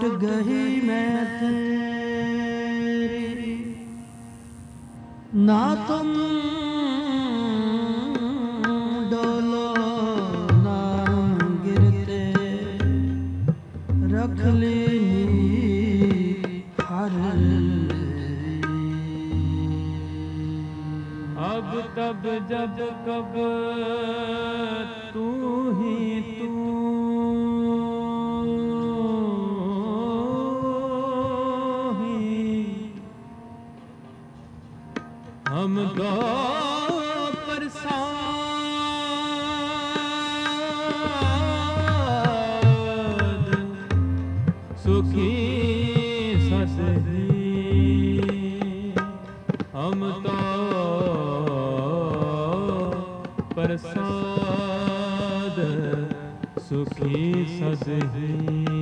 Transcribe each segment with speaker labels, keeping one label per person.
Speaker 1: लौट गई मैं तेरी, ना तुम डोलो ना गिरते, रख लेनी हर
Speaker 2: अब तब जब कब तू ही तू ही, हमको प्रसाद सुखी ससरी, हम तो प्रसाद सुखी सदही।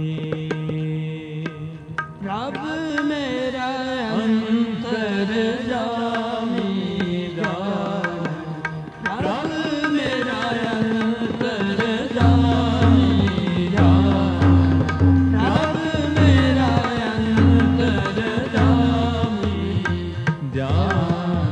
Speaker 1: रब मेरा अंतर जामी जान, रब मेरा अंतर जामी जान, रब मेरा अंतर जामी
Speaker 2: जान।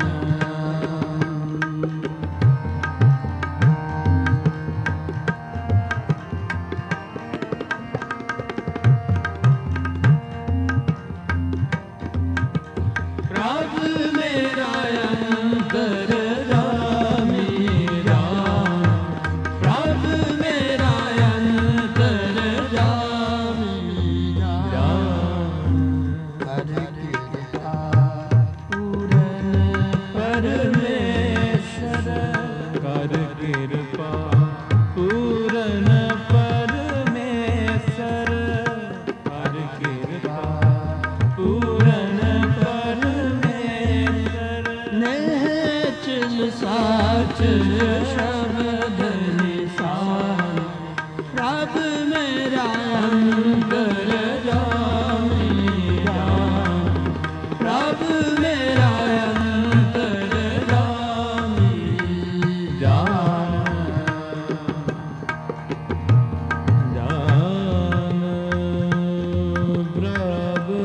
Speaker 1: साच शब्द निशान, रब मेरा अंतर जामी जान, रब मेरा अंतर जामी जान,
Speaker 2: जान प्रभु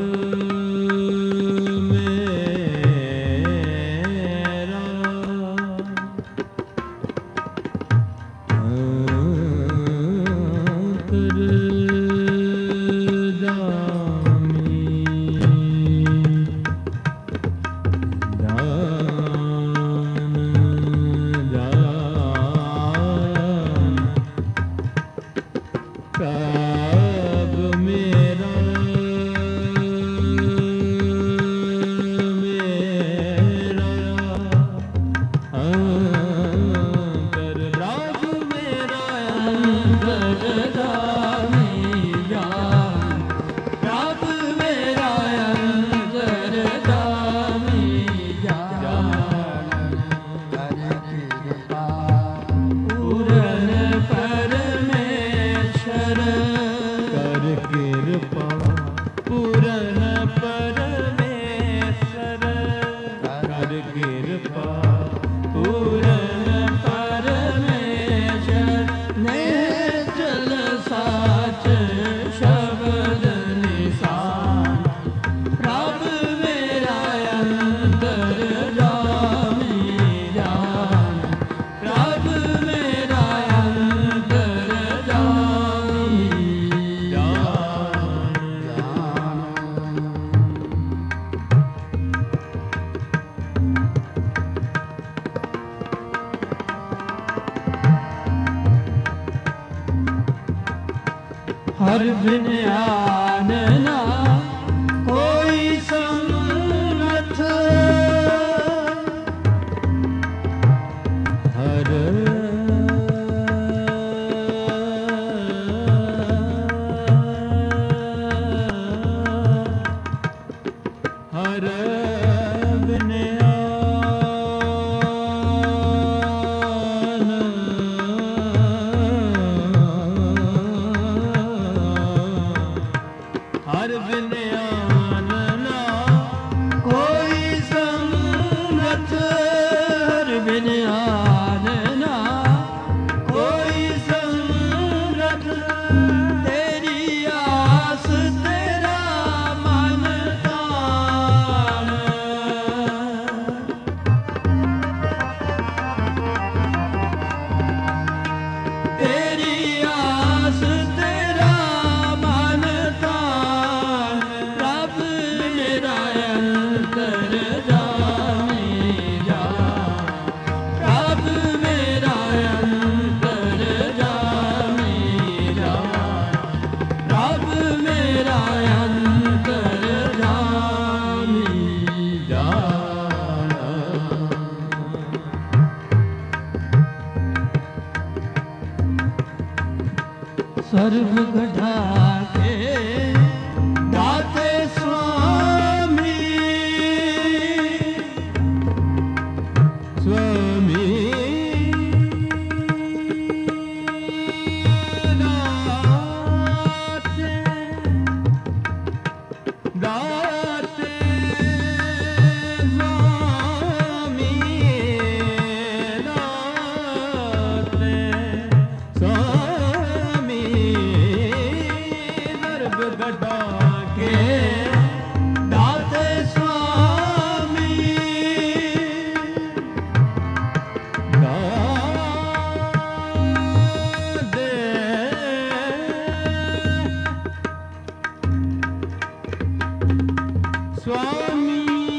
Speaker 1: हर बिन आनना कोई समर्थ,
Speaker 2: हर हर बिन हर
Speaker 1: ਮੇਰਾ ਅੰਤਰ ਜਾਮੀ
Speaker 2: ਜਾਣਾ।
Speaker 1: ਸਰਬ ਘਟਾ ਕੇ ਦਾਤੇ ਸੁਆਮੀ
Speaker 2: ਸੁਆਮੀ ਦਾਤੇ ਸੁਆਮੀ ਦਾਤੇ ਸੁਆਮੀ ਸਰਬ ਘਟਾ ਕੇ
Speaker 1: ਦਾਤੇ ਸੁਆਮੀ
Speaker 2: ਸੁਆਮੀ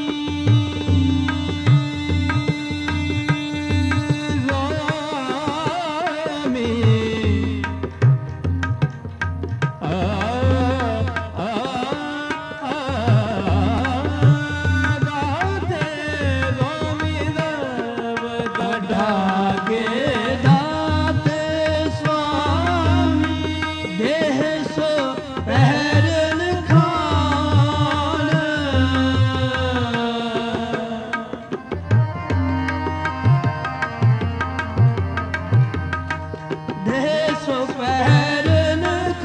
Speaker 2: ਸੁਆਮੀ ਦਾਤੇ ਸੁਆਮੀ ਦਬ
Speaker 1: ਘਟਾ ਕੇ ਦਾਤੇ ਸੁਆਮੀ ਦੇਹ ਸੋ ਪਹਿਰਨ ਖਾਨ ਦੇਹ ਸੋ ਪਹਿਰਨ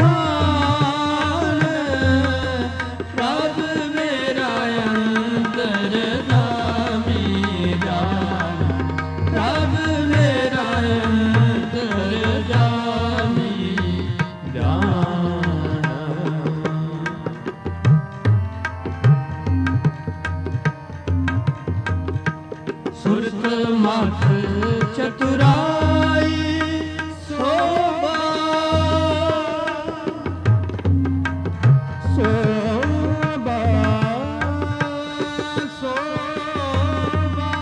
Speaker 1: ਖਾਨ ਪ੍ਰਭ ਮੇਰਾ ਅੰਤਰ ਜਾਮੀ ਜਾਨ ਪ੍ਰਭ ਮੇਰਾ ਅੰਤਰ ਜਾਮੀ
Speaker 2: ਜਾਣਾ।
Speaker 1: ਸੁਰਤ ਮਤ ਚਤੁਰਾਈ ਸੋਭਾ
Speaker 2: ਸੋਭਾ ਸੋਭਾ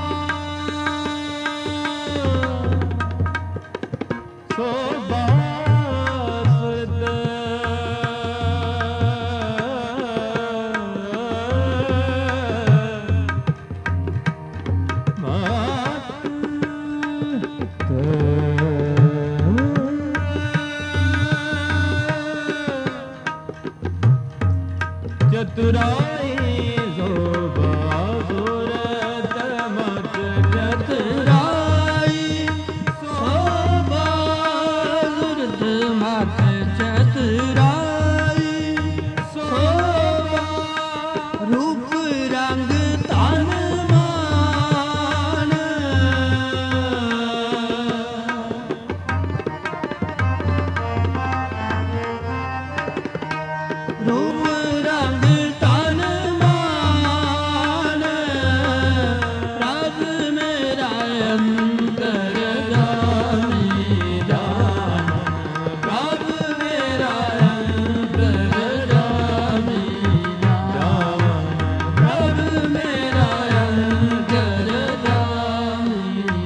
Speaker 2: ਸੋਭਾ ਸੁਰਤ ਚਤੁਰਾਈ ਸੋਭਾ ਸੁਰਤ ਮਤ
Speaker 1: ਚਤੁਰਾਈ ਸੋਭਾ ਸੁਰਤ ਮਤ ਚਤੁਰਾਈ ਸੋਭਾ ਰੂਪ ਰੰਗ ਤਨ ਮਾਨ ਰੂਪ ਰੰਗ ਤਨ ਮਾਨ ਪ੍ਰਭ ਮੇਰਾ ਅੰਤਰ ਜਾਮੀ ਜਾਨ ਪ੍ਰਭ ਮੇਰਾ ਅੰਤਰ ਜਾਮੀ ਜਾਨ ਪ੍ਰਭ ਮੇਰਾ ਅੰਤਰ ਜਾਮੀ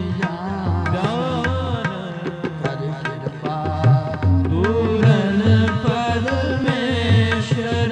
Speaker 1: ਜਾਨ ਕਰ ਕਿਰਪਾ ਪੂਰਨ ਪਰਮੇਸ਼ਰ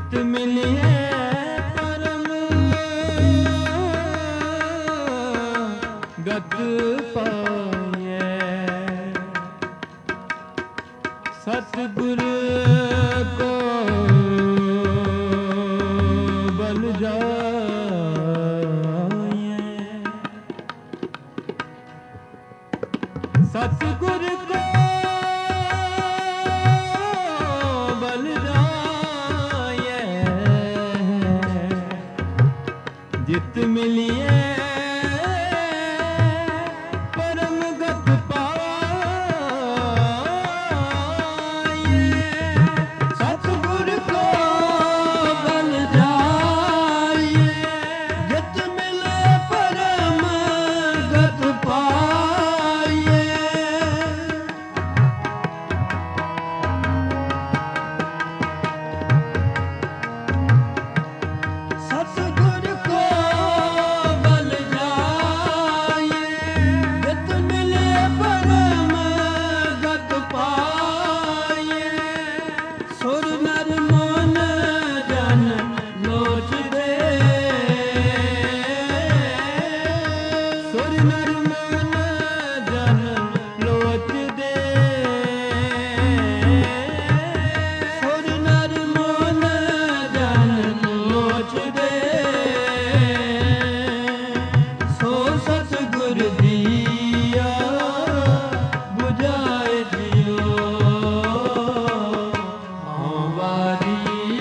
Speaker 2: ਜਿਤ ਮਿਲਿਏ ਪਰਮ ਗਤ ਪਾਈਐ ਸਤਿਗੁਰ ਕੋ ਬਲ ਜਾਈਐ ਸਤਿਗੁਰ ਕੋ ਬਲ ਜਾਈਐ ਜਿਤ ਮਿਲਿਏ ਪਰਮ ਗਤ ਪਾਈਐ
Speaker 1: ਸਤਿਗੁਰ ਕੋ ਬਲ ਜਾਈਐ ਜਿਤ ਮਿਲੇ ਪਰਮ ਗਤ ਪਾਈਐ ਸਤਿਗੁਰ ਕੋ ਬਲ ਜਾਈਐ ਜਿਤ ਮਿਲੇ ਪਰਮ ਗਤ ਪਾਈਐ ਸੁਰ ਨਰ ਮਨ ਜਨ ਲੋਚਦੇ
Speaker 2: ਸੁਰ ਨਰ ਮਨ ਜਨ ਲੋਚਦੇ
Speaker 1: ਸੁਰ ਨਰ ਮਨ ਜਨ ਲੋਚਦੇ ਸੋ ਸਤਿਗੁਰ ਦੀਆ ਬੁਝਾਏ ਦਿਓ ਹਉ ਵਾਰੀ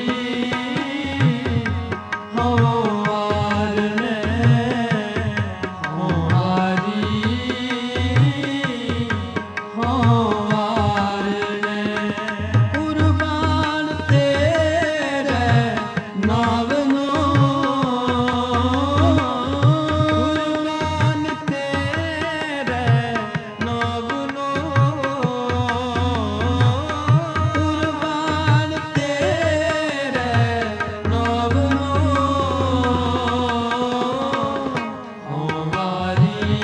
Speaker 1: ਹਉ ਵਾਰਨੇ ਹਉ ਵਾਰੀ ਹਉ ਵਾਰਨੇ ਕੁਰਬਾਨ ਤੇਰੇ ਨਾਮ ਨੂੰ
Speaker 2: ਕੁਰਬਾਨ ਤੇਰੇ ਨਾਮ ਨੂੰ
Speaker 1: ਕੁਰਬਾਨ ਤੇਰੇ ਨਾਮ ਨੂੰ ਹਉ ਵਾਰੀ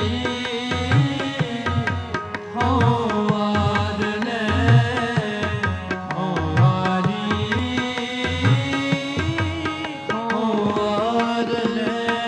Speaker 1: ਹਉ ਵਾਰਨੇ ਹਉ ਵਾਰੀ ਹਉ ਵਾਰਨੇ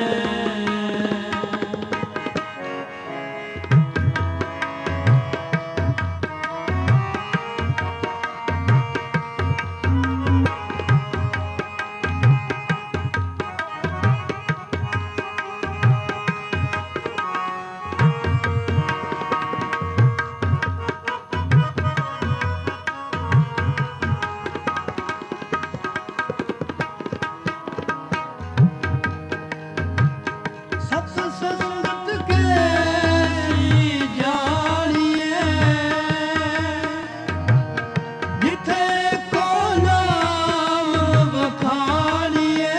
Speaker 1: ਸਤ ਸੰਗਤ ਕੈਸੀ ਜਾਣੀਏ ਜਿਥੇ ਕੋ ਨਾਮ ਵਖਾਣੀਏ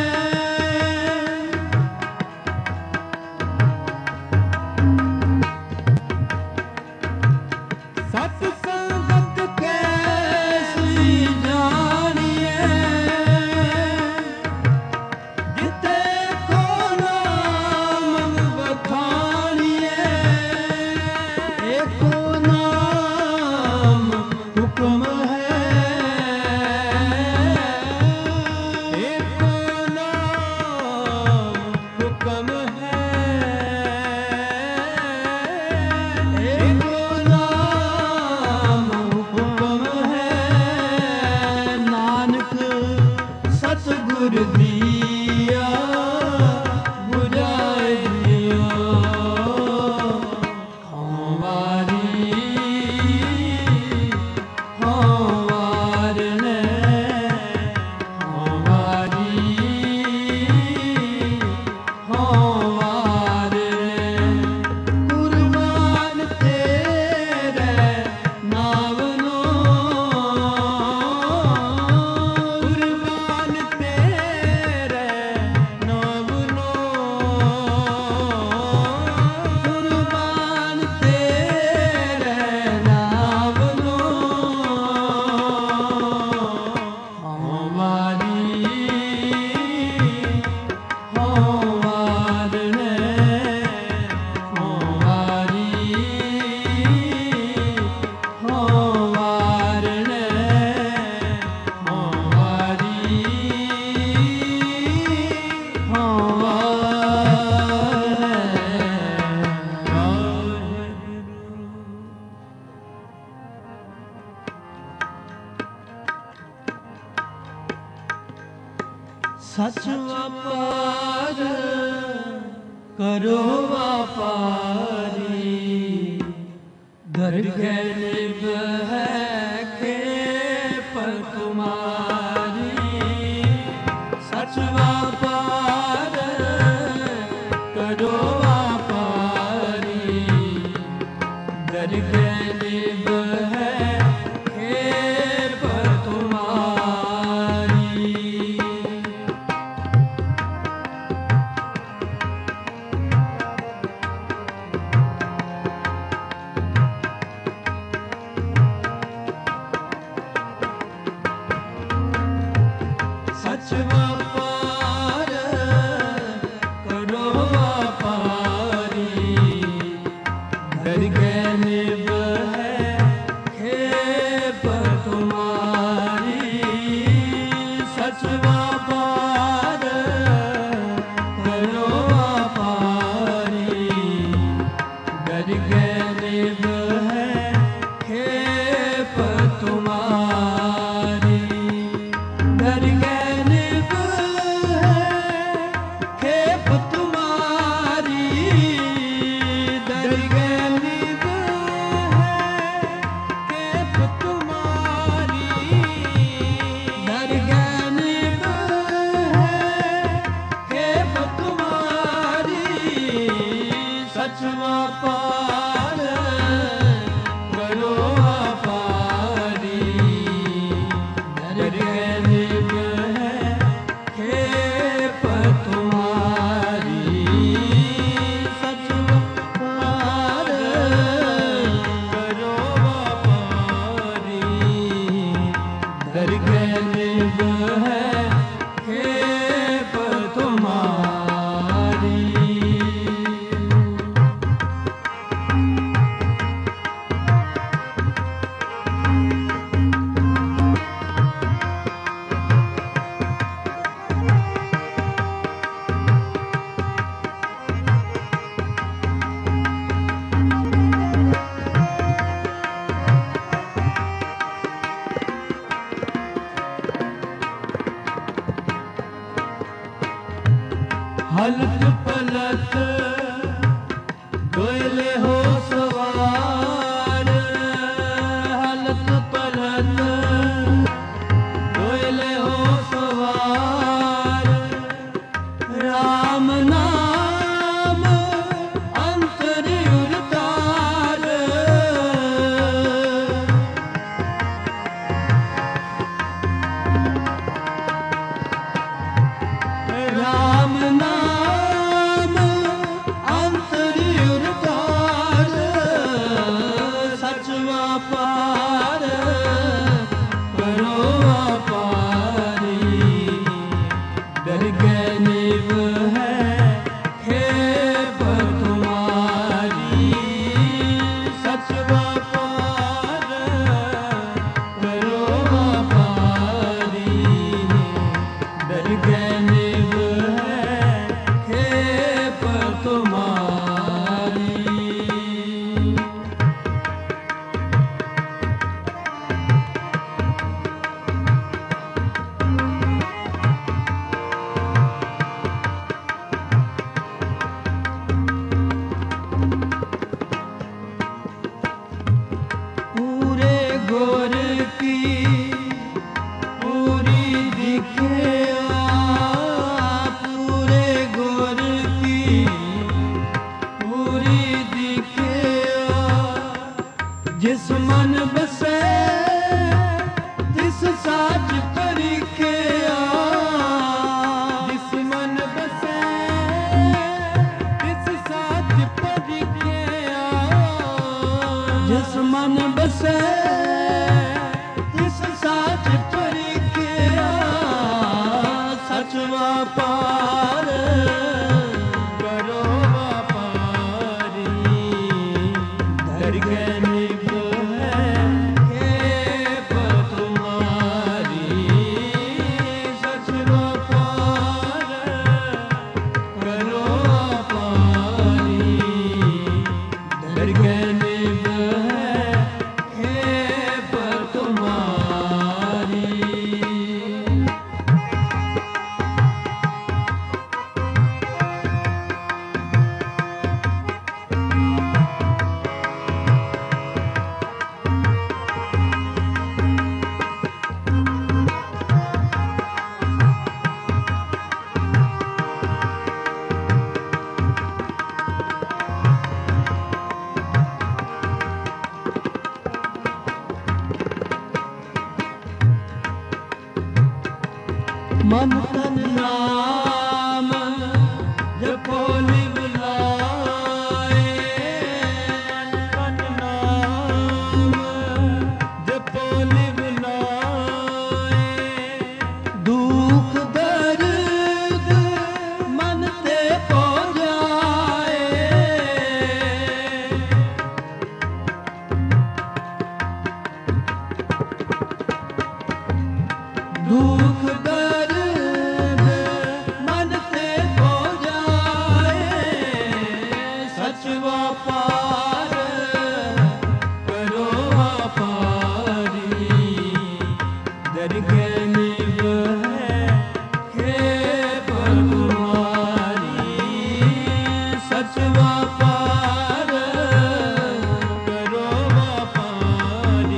Speaker 2: ਸਤ ਸੰਗਤ
Speaker 1: ਕੈਸੀ ਜਾਣੀਏ ਜਿਥੇ ਕੋ ਨਾਮ ਵਖਾਣੀਏ ਏਕੋ ਨਾਮ ਹੁਕਮ ਹੈ
Speaker 2: ਏਕੋ ਨਾਮ ਹੁਕਮ ਹੈ
Speaker 1: ਏਕੋ ਨਾਮ ਹੁਕਮ ਹੈ ਨਾਨਕ ਸਤਿਗੁਰ ਦੀਆ ਬੁਝਾਏ ਦਿਓ ਹਉ ਵਾਰੀ ਹਉ ਵਾਰਨੇ ਹਉ ਵਾਰੀ ਹਉ ਵਾਰਨੇ ਕੁਰਬਾਨ ਤੇਰੇ ਨਾਮ ਨੂੰ
Speaker 2: ਕੁਰਬਾਨ ਤੇਰੇ
Speaker 1: सच व्यापार करो व्यापारी, दरगह निभ है के पर तुम्हारी। सच व्यापार करो व्यापारी, दरगह निभ है के पर तुम्हारी। सच व्यापार करो व्यापारी, दरगह निभ है खेप तुम्हारी। सच व्यापार करो व्यापारी, दरगह निभ है खेप तुम्हारी। दरगह निभ है खेप तुम्हारी, दरगह निभ है खेप तुम्हारी। दरगह निभ है खेप तुम्हारी। सच व्यापार करो व्यापारी, दरगह निभ है खेप तुम्हारी। सच व्यापार करो व्यापारी, दरगह निभ है खेप तुम्हारी। हलत पलत दोयले हो सवार, हलत पलत दोयले हो सवार। राम नाम अंतर उरतार, राम नाम अंतर उरतार। सच व्यापार करो व्यापारी, दरगह निभ है खेप तुम्हारी। सच व्यापार करो व्यापारी, दरगह निभ है खेप तुम्हारी। पूरे गोर की पूरी दिखे पूरे गोर की पूरी दिखे। जिस मन बसे तिस साच परिखे। जिस मन बसे तिस साच परिखे। जिस मन बसे तिस साच परिखे। सच व्यापार करो व्यापारी, दरगह निभ है खेप तुम्हारी। सच व्यापार करो व्यापारी, दरगह निभ है खेप तुम्हारी। ਨਾਮ ਜਪੋ ਲਿਵ ਲਾਏ
Speaker 2: ਤਨ ਨਾਮ ਜਪੋ ਲਿਵ ਲਾਏ
Speaker 1: ਦੁਖ ਦਰਦ ਮਨ ਤੇ ਪਹੁੰਚਾਏ ਦੁਖ ਦਰਦ ਮਨ ਤੇ ਪਹੁੰਚਾਏ ਸਚ ਵਪਾਰ ਕਰੋ ਵਪਾਰੀ ਦਰਗਹਿ ਨਿਭ ਹੈ ਖੇਪ ਤੁਮਾਰੀ ਸਚ ਵਪਾਰ
Speaker 2: ਕਰੋ ਵਪਾਰੀ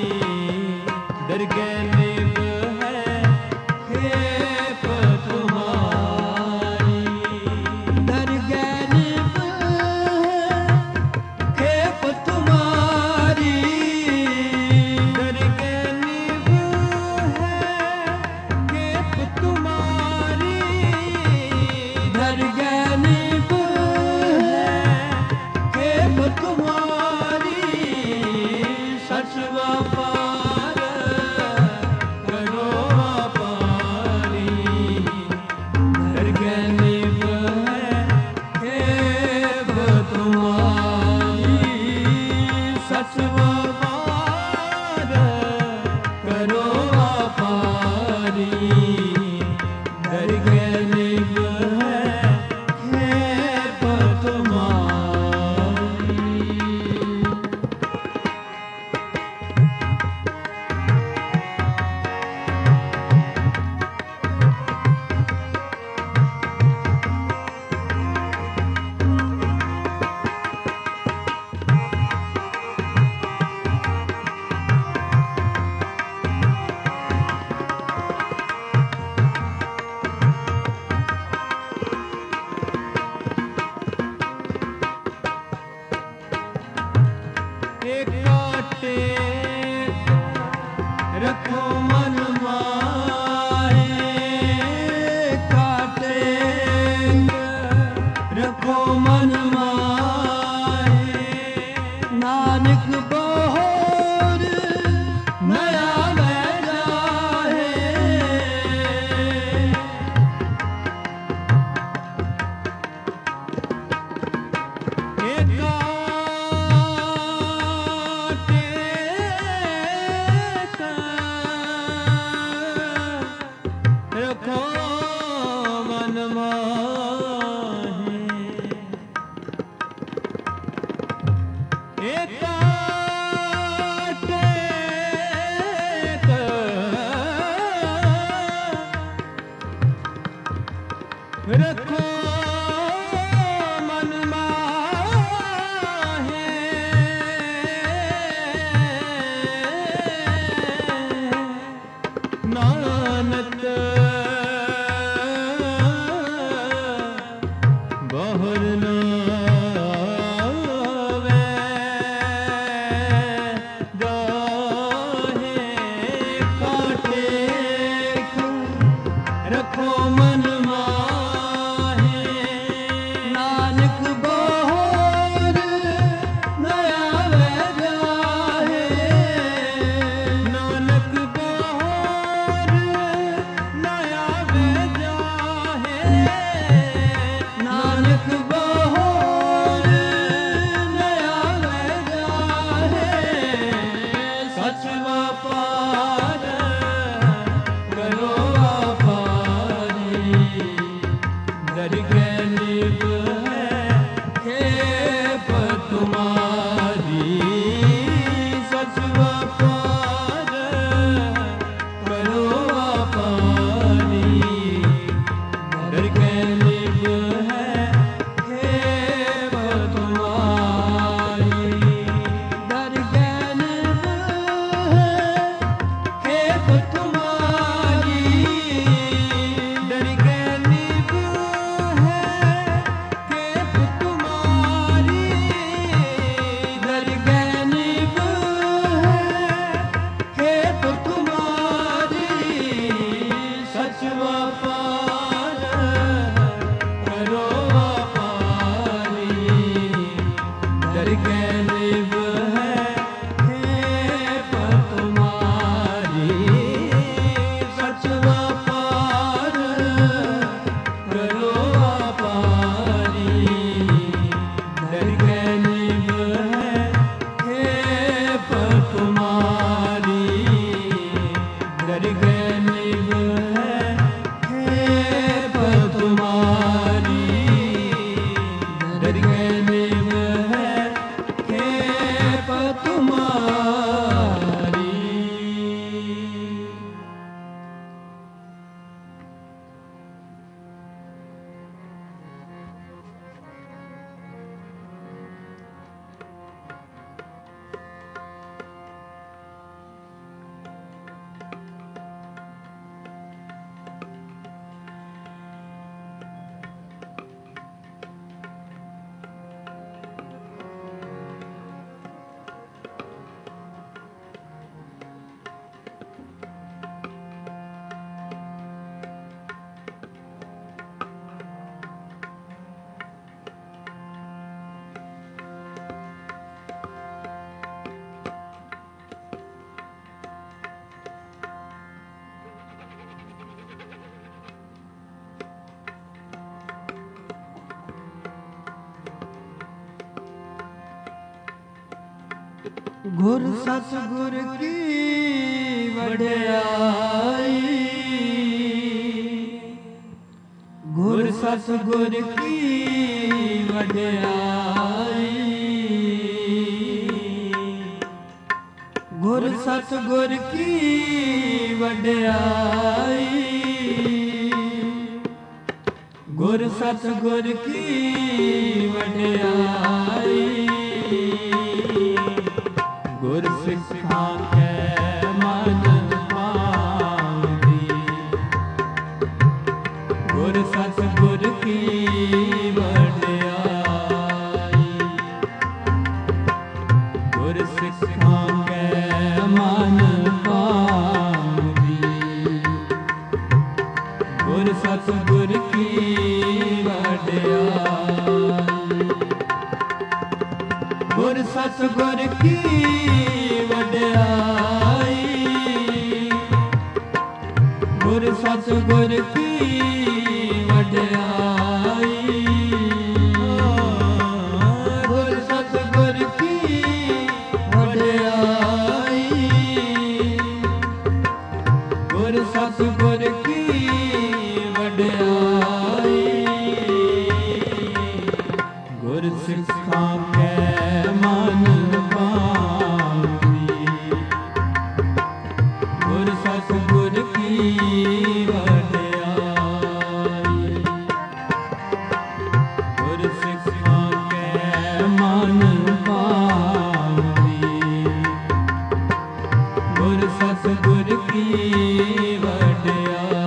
Speaker 2: ਦਰਗਹਿ ਨਿਭ ਹੈ
Speaker 1: ਖੇਪ ਤੁਮਾਰੀ ਦਰਗਹਿ ਨਿਭ ਖੇਪ ਤੁਮਾਰੀ
Speaker 2: ਦਰਗਹਿ ਨਿਭ ਹੈ ਖੇਪ ਤੁਮਾਰੀ
Speaker 1: ਦਰਗਹਿ ਨਿਭ ਖੇਪ ਤੁਮਾਰੀ ਸਚ ਵਪਾਰ ਕਰੋ ਵਪਾਰੀ ਦਰਗਹਿ ਨਿਭ ਖੇਪ ਤੁਮਾਰੀ ਸਚ ਵਪਾਰ ਕਰੋ ਵਪਾਰੀ ਦਰਗਹਿ ਨਿਭ ਖੇਪ ਤੁਮਾਰੀ
Speaker 2: ਏਕਾਟੇ
Speaker 1: ਰੱਖੋ ਮਨ ਮਾਹੇ ਕਾਟੇ ਰੱਖੋ ਮਨ ਮਾਹੇ ਨਾਨਕ ਬੋਹਰ ਨਇਆ ਵੈ ਜਾਹੇ
Speaker 2: ਰੱਖੋ ਮਨ ਮਾਹੀ ਏਕਾਟੇ ਰੱਖੋ ਮਨ ਮਾਹੀ ਨਾਨਕ ਬਹੁਰ ਨਾ ਆਵੇ ਜਾਹੇ ਕਾਟੇ
Speaker 1: ਰੱਖੋ ਮਨ ਮਾਹੇ ਨਾਨਕ ਬੋਹਰ ਨਇਆ ਵੈ ਜਾਹੇ
Speaker 2: ਨਾਨਕ ਬਹੁਰ ਨਾ ਆਵੇ ਜਾਹੇ
Speaker 1: ਨਾਨਕ ਬੋਹਰ ਨਇਆ ਵੈ ਜਾਹੇ ਸਚ ਵਪਾਰ ਕਰੋ ਵਪਾਰੀ
Speaker 2: ਗੁਰ ਸਤਿਗੁਰ ਕੀ ਵਡਿਆਈ, ਗੁਰ ਸਤਿਗੁਰ ਕੀ ਵਡਿਆਈ, ਗੁਰ ਸਤਿਗੁਰ ਕੀ ਵਡਿਆਈ, ਗੁਰ ਸਤਿਗੁਰ ਕੀ ਵਡਿਆਈ, ਗੁਰ ਸਿੱਖਾਂ ਕੈ ਮਨ ਭਾਉਂਦੀ, ਗੁਰ ਸਤਿਗੁਰ ਕੀ ਵਡਿਆਈ, ਗੁਰ ਸਿੱਖਾਂ ਕੈ ਮਨ ਭਾਉਂਦੀ, ਗੁਰ ਸਤਿਗੁਰ ਕੀ ਵਡਿਆਈ, ਗੁਰ ਸਤਿਗੁਰ ਕੀ ਵਡਿਆਈ, ਗੁਰ ਸਤਿਗੁਰ ਕੀ ਵਡਿਆਈ, ਗੁਰ ਸਤਿਗੁਰ ਕੀ ਵਡਿਆਈ, ਗੁਰ ਸਤਿਗੁਰ ਕੀ ਵਡਿਆਈ, ਗੁਰ ਸਿੱਖਾਂ ਕੈ ਮਨ ਭਾਉਂਦੀ, ਗੁਰ ਸਤਿਗੁਰ ਕੀ ਵਡਿਆਈ, ਗੁਰ ਸਿੱਖਾਂ ਕੈ ਮਨ ਭਾਉਂਦੀ, ਗੁਰ ਸਤਿਗੁਰ ਕੀ ਵਡਿਆਈ।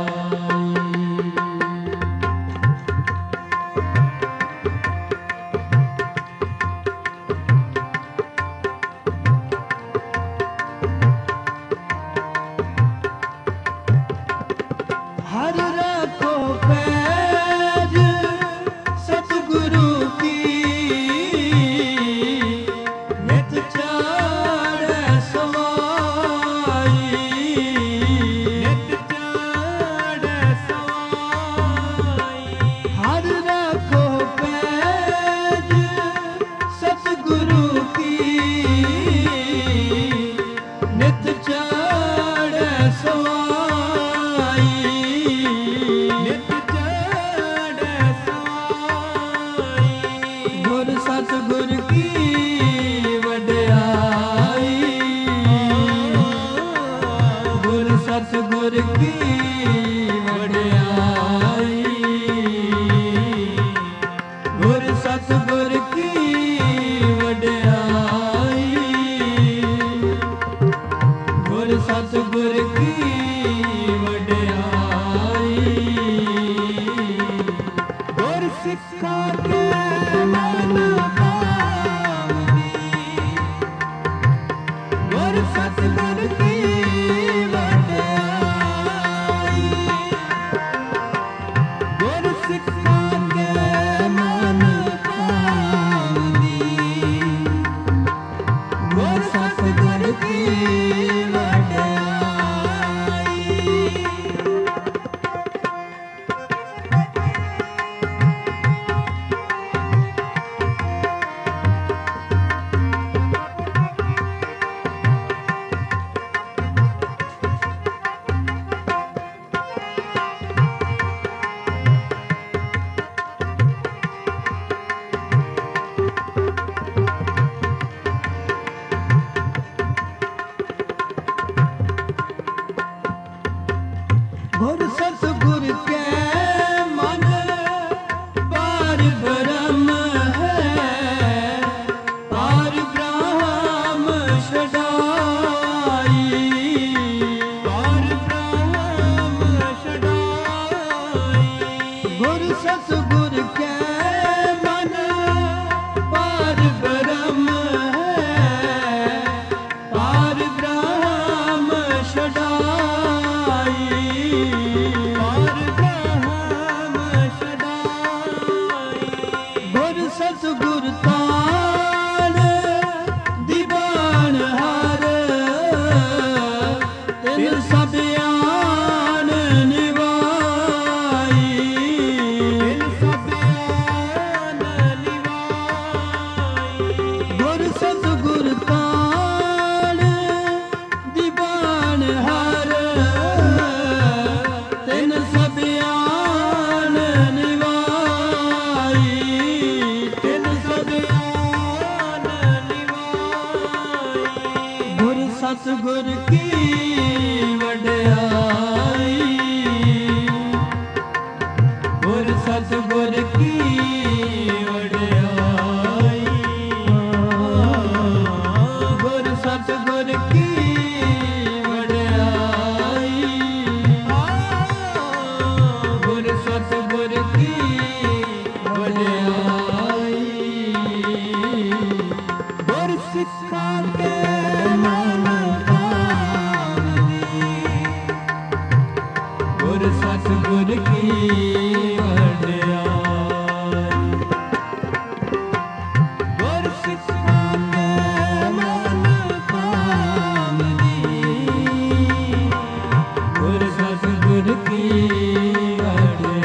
Speaker 2: ਹਰਿ ਰੱਖੋ ਪੈਜ ਸਤਿਗੁਰੂ ਕੀ, ਨਿਤ ਚਾੜ੍ਹੈ ਸਵਾਈ, ਨਿਤ ਚਾੜ੍ਹੈ ਸਵਾਈ, ਹਰਿ ਰੱਖੋ ਪੈਜ ਸਤਿਗੁਰੂ ਕੀ, ਨਿਤ ਚਾੜ੍ਹੈ ਸਵਾਈ, ਨਿਤ ਚਾੜ੍ਹੈ ਸਵਾਈ, ਗੁਰ ਸਤਿਗੁਰ ਕੀ ਵਡਿਆਈ, ਗੁਰ ਸਤਿਗੁਰ ਕੀ ਵਡਿਆਈ, ਗੁਰ ਸਤਿਗੁਰ ਕੀ ਵਡਿਆਈ, ਗੁਰ ਸਤਿਗੁਰ ਕੀ ਵਡਿਆਈ, ਗੁਰ ਸਿੱਖਾਂ ਕੈ ਮਨ ਭਾਉਂਦੀ, ਗੁਰ ਸਤਿਗੁਰ ਕੀ ਵਡਿਆਈ, ਗੁਰ ਸਿੱਖਾਂ ਕੈ ਮਨ ਭਾਉਂਦੀ, ਗੁਰ ਸਤਿਗੁਰ ਕੀ ਵਡਿਆਈ। ਗੁਰ ਸਤਿਗੁਰ ਕੈ ਮਨ ਪਾਰ ਬ੍ਰਹਮ ਹੈ, ਪਾਰ ਬ੍ਰਹਮ ਛਡਾਈ, ਪਾਰ ਬ੍ਰਹਮ ਛਡਾਈ, ਗੁਰ ਸਤਿਗੁਰ ਕੈ ਮਨ ਪਾਰ ਬ੍ਰਹਮ ਹੈ, ਪਾਰ ਬ੍ਰਹਮ ਛਡਾਈ, ਪਾਰ ਬ੍ਰਹਮ ਛਡਾਈ, ਗੁਰ ਸਤਿਗੁਰ ਤਾਣ ਦੀਵਾਨ ਹਰ, ਤਿਨ ਸਭ ਆਨ ਨਿਵਾਈ, ਤਿਨ
Speaker 1: ਗੁਰ ਸਤਿਗੁਰ ਕੀ ਵਡਿਆਈ,
Speaker 2: ਗੁਰ ਸਤਿਗੁਰ ਕੀ ਵਡਿਆਈ,
Speaker 1: ਗੁਰ ਸਤਿਗੁਰ ਕੀ ਵਡਿਆਈ।
Speaker 2: ਗੁਰ ਸਿੱਖਾਂ ਕੇ ਮਨ ਭਾਵਨੀ,
Speaker 1: ਗੁਰ ਸਤਿਗੁਰ ਕੀ ਵਡਿਆਈ,
Speaker 2: ਗੁਰ ਸਿੱਖਾਂ ਕੇ ਮਨ ਭਾਵਨੀ,
Speaker 1: ਗੁਰ ਸਤਿਗੁਰ ਕੀ ਵਡਿਆਈ।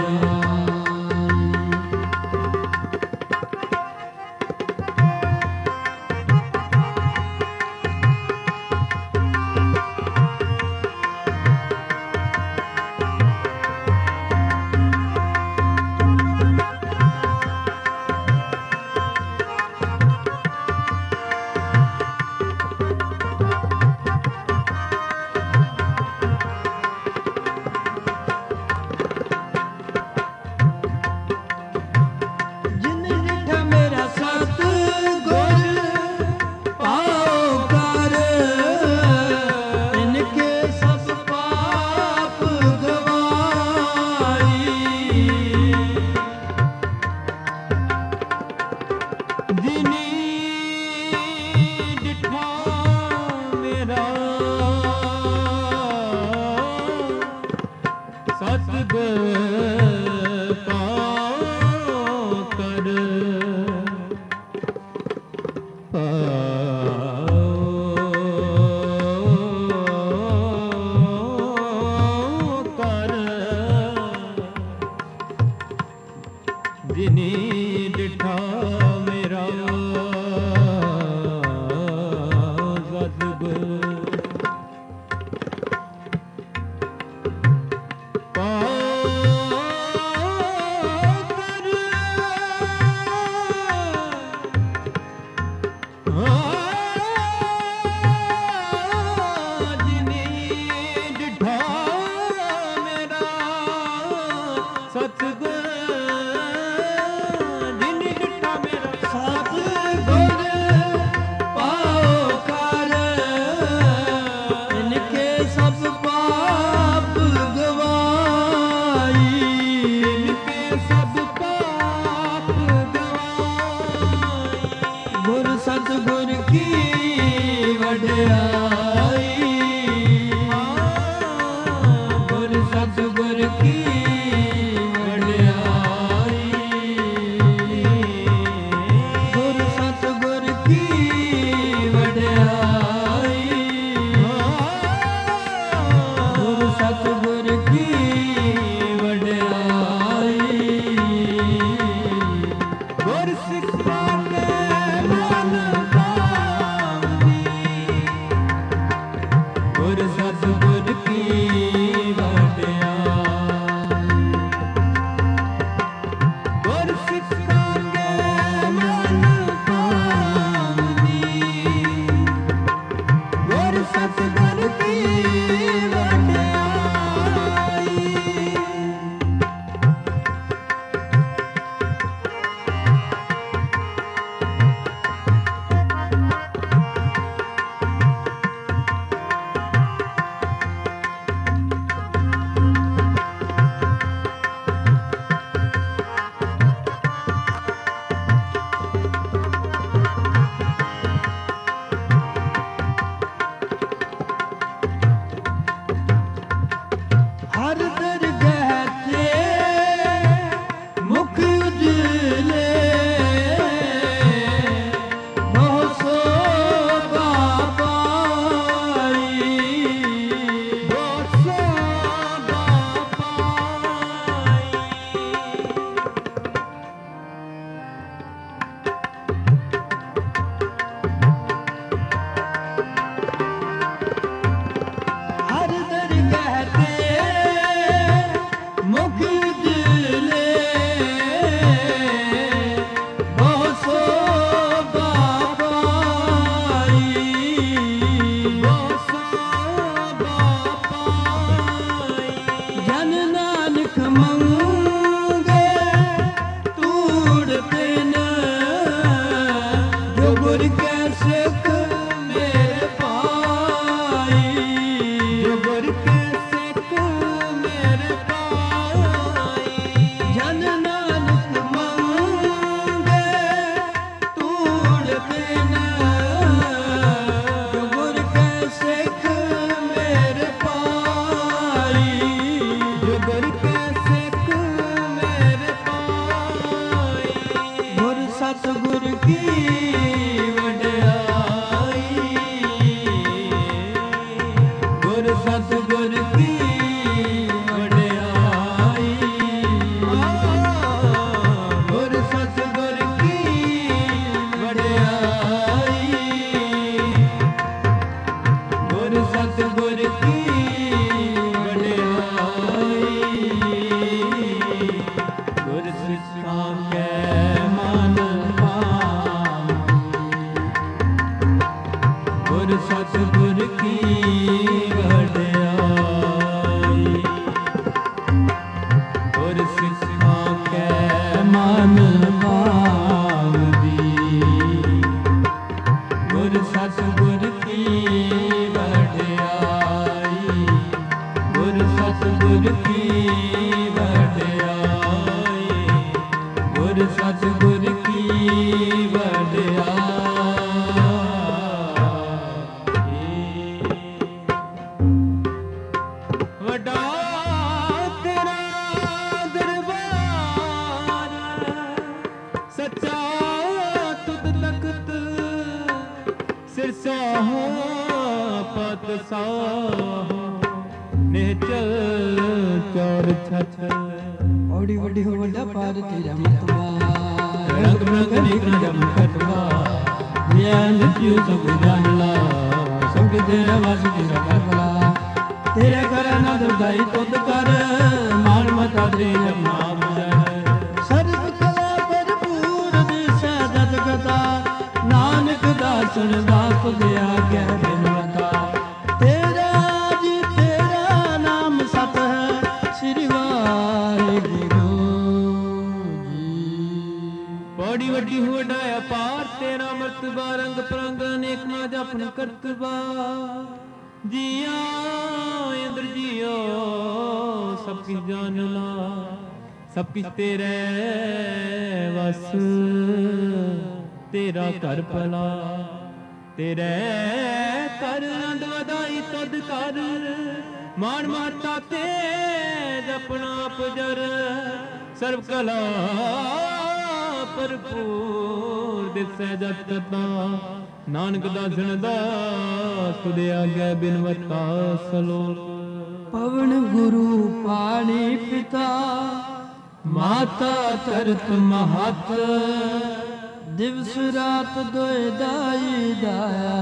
Speaker 2: ਜਿਨ ਡਿਠਾ ਮੇਰਾ ਸਤਿਗੁਰ ਪਾਉ ਕਰ, ਇਨਕੇ ਸਭ ਪਾਪ ਗਵਾਈ,
Speaker 1: ਜਿਨੀ ਡਿਠਾ ਮੇਰਾ ਸਤਿਗੁਰ ਪਾਉ ਕਰ, ਪਾਉ ਕਰ, ਜਿਨੀ ਡਿਠਾ ਮੇਰਾ ਸਤਿਗੁਰ
Speaker 2: ਸਤਿਗੁਰ ਪਾਉ ਕਰ, ਇਨਕੇ ਸਭ ਪਾਪ ਗਵਾਈ, ਗੁਰ ਸਤਿਗੁਰ ਕੀ ਵਡਿਆਈ,
Speaker 1: ਗੁਰ ਸਤਿਗੁਰ ਕੀ ਵਡਿਆਈ। ਸਿੱਖਾਂ ਕੈ ਮਨ ਭਾਵੀ ਗੁਰ ਸਤਿਗੁਰ ਕੀ ਵਡਿਆਈ ਗੁਰ ਸਿੱਖਾਂ ਕੈ ਮਨ ਭਾਵੀ ਗੁਰ ਸਤਿਗੁਰ ਕੀ ਵਡਿਆਈ ਗੁਰ ਸਤਿਗੁਰ ਕੀ ਵਡਿਆਈ ਗੁਰ ਸਤਿਗੁਰ ਕੀ ਵਡਿਆਈ ਵੱਡਾ ਤੇਰਾ ਦਰਬਾਰ ਸੱਚਾ ਤੁਧ ਤਖਤ ਸਿਰਸਾਹੋ ਪਤ ਸਾਹੋ ਨਿਹਚਲ ਚੌਰ ਛਛ
Speaker 2: ਔੜੀ ਵੱਡੀ ਹੋ ਵੱਡਾ ਪਾਰ ਤੇਰਾ ਮਤਵਾ
Speaker 1: ਰੰਗ ਰੰਗ ਨਿਕਲ ਜਮ ਖਤਵਾ ਗਿਆਨ ਜਿਉ ਸਭ ਜਾਣ ਲਾ ਸਭ ਤੇਰਾ ਵਸ ਤੇਰਾ ਕਰਲਾ ਤੇਰੇ ਘਰ ਨਾ ਦੁਦਾਈ ਤੁਧ ਕਰ ਮਾਨ ਮਤਾ ਦੇ ਨਾਮ ਜੈ
Speaker 2: ਸਰਬ ਕਲਾ ਭਰਪੂਰ ਦਿਸੈ ਜਤ ਕਥਾ ਨਾਨਕ ਦਾਸਨ ਦਾਸ ਦੇ ਆਗਿਆ ਬਿਨਵਤਾ ਤੇਰਾ ਜੀ ਤੇਰਾ ਨਾਮ ਸਤ ਹੈ ਸ੍ਰੀ ਵਾਹਿਗੁਰੂ ਜੀ
Speaker 1: ਬੜੀ ਵੱਡੀ ਹੋੜਾ ਅਪਾਰ ਤੇਰਾ ਮਰਤਬਾ ਰੰਗ ਪ੍ਰੰਗ ਅਨੇਕ ਨਾ ਜਪਨ ਕਰਤਬਾ ਜੀਆ ਇੰਦਰ ਜੀਓ ਸਭ ਕੀ ਜਾਨ ਲਾ ਸਭ ਕੀ ਤੇਰੇ ਵਸ ਤੇਰਾ ਘਰ ਭਲਾ ਤੇਰੇ ਕਰ ਆਨੰਦ ਵਧਾਈ ਤੁਧ ਕਰ ਮਾਨ ਮਾਤਾ ਤੇ ਜਪਣਾ ਪਜਰ ਸਰਬ ਕਲਾ ਭਰਪੂਰ ਦਿਸੈ ਜਤ ਕਤਾ ਨਾਨਕ ਦਾਸਨ ਦਾ ਤੁਧ ਆਗਿਆ ਬਿਨਵਤਾ ਸਲੋਕ
Speaker 2: ਪਵਨ ਗੁਰੂ ਪਾਣੀ ਪਿਤਾ
Speaker 1: ਮਾਤਾ ਤਰਤ ਮਹਤ
Speaker 2: ਦਿਵਸ ਰਾਤ ਦੋਇ ਦਾਈ ਦਾਇਆ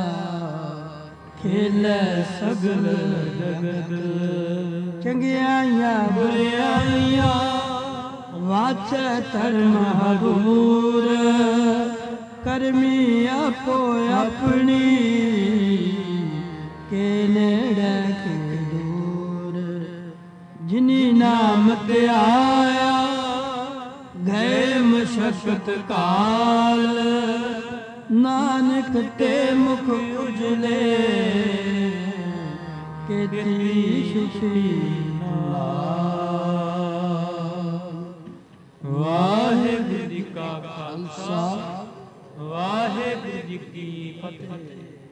Speaker 2: ਖੇਲੇ ਸਗਲ
Speaker 1: ਜਗਤ
Speaker 2: ਚੰਗਿਆਈਆਂ
Speaker 1: ਬੁਰਿਆਈਆਂ
Speaker 2: ਵਾਚੈ ਧਰਮ ਹਦੂਰ ਕਰਮੀ ਆਪੋ ਆਪਣੀ ਕੇ ਨੇੜੇ ਕੇ ਦੂਰ ਜਿਨੀ ਨਾਮ ਤੇ ਆਇਆ ਗਏ ਮਸ਼ਕਤ ਕਾਲ ਨਾਨਕ ਤੇ ਮੁਖ ਉਜਲੇ ਕੀਤੀ ਸੁਖੀ
Speaker 1: ਵਾਹਿਗੁਰੂ ਜੀ ਕਾ ਖਾਲਸਾ ਵਾਹਿਗੁਰੂ ਜੀ ਕੀ ਫਤਿਹ।